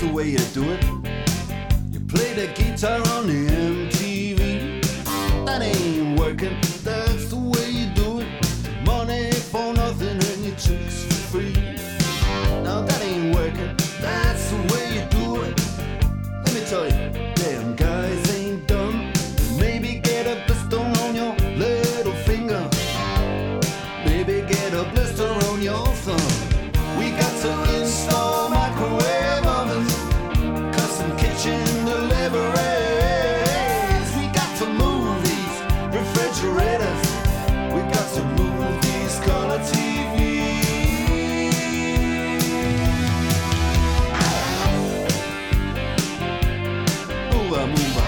the way you do it. You play the guitar on the MTV. That ain't working, that's the way you do it. Money for nothing and your chicks for free. Now that ain't working, that's the way you do it. Let me tell you, damn guys ain't dumb. Maybe get a blister on your little finger. Maybe get a blister on your thumb. We got to install microwave ovens, custom kitchen deliveries. We got to move these refrigerators. We got to move these color TVs. Move on, move on.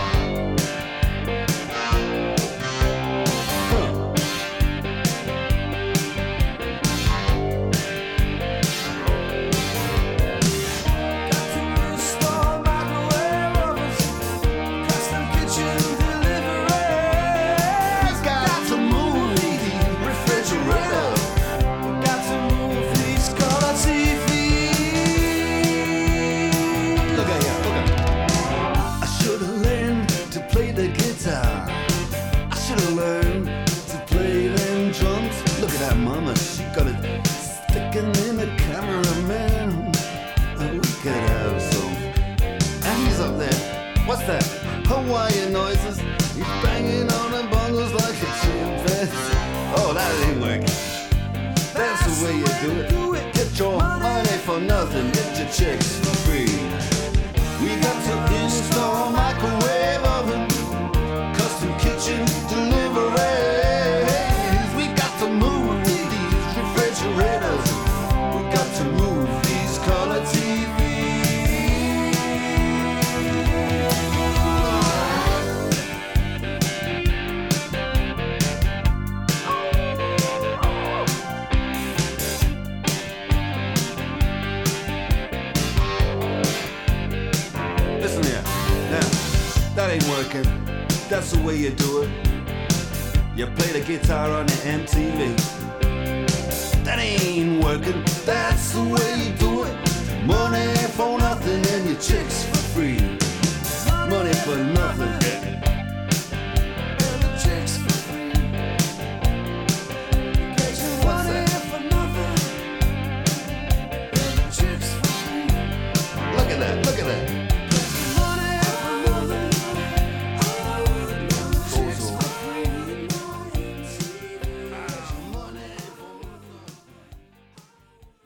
I should've learned to play them drums. Look at that mama, she got it sticking in the cameraman. We could have some. And he's up there. What's that? Hawaiian noises. He's banging on the bongos like a chimpanzee. Oh, that ain't working. That's the way you do it. Get your money for nothing, get your chicks for free. We got to install microwave oven, custom kitchen deliveries. We got to move these refrigerators. We got to move these color TVs. Listen here, now, that ain't working. That's the way you do it. You play the guitar on the MTV. That ain't working. That's the way you do it. Money for nothing and your chicks for free. Money for nothing.